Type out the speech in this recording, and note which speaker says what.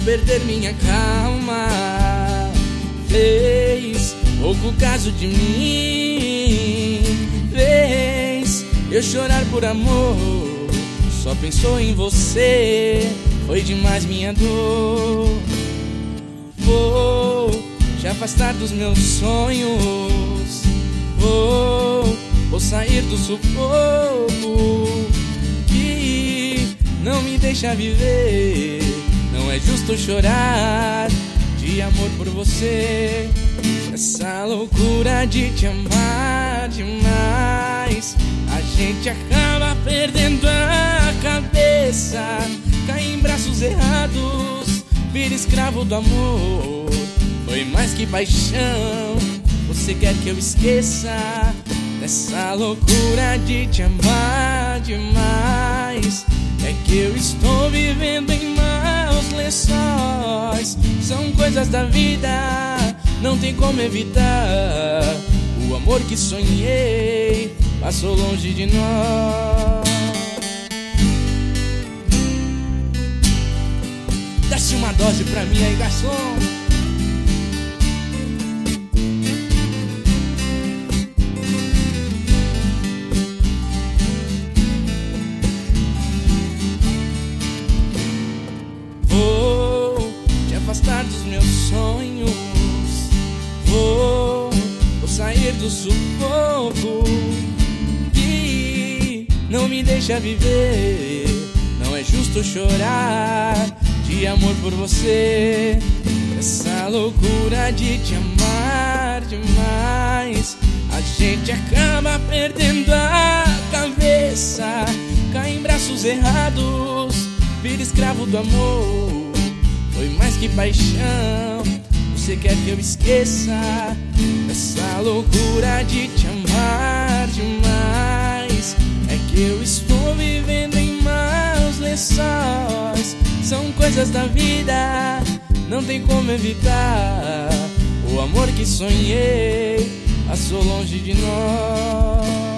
Speaker 1: perder minha calma. Fez pouco caso de mim. Fez eu chorar por amor. Só pensou em você. Foi demais minha dor. Vou te afastar dos meus sonhos. Vou sair do sufoco que não me deixa viver. Não é justo chorar de amor por você. Essa loucura de te amar demais, a gente acaba perdendo a cabeça. Cai em braços errados, vira escravo do amor. Foi mais que paixão, você quer que eu esqueça. Nessa loucura de te amar demais, é que eu estou vivendo em maus lençóis. São coisas da vida, não tem como evitar. O amor que sonhei passou longe de nós. Desce uma dose pra mim aí, garçom. Vou te afastar dos meus sonhos. Vou sair do sufoco que não me deixa viver. Não é justo chorar de amor por você. Essa loucura de te amar demais, a gente acaba perdendo a cabeça. Cai em braços errados, vira escravo do amor. Foi mais que paixão, você quer que eu esqueça. Essa loucura de te amar demais, é que eu estou vivendo em maus lençóis. São coisas da vida, não tem como evitar. O amor que sonhei passou longe de nós.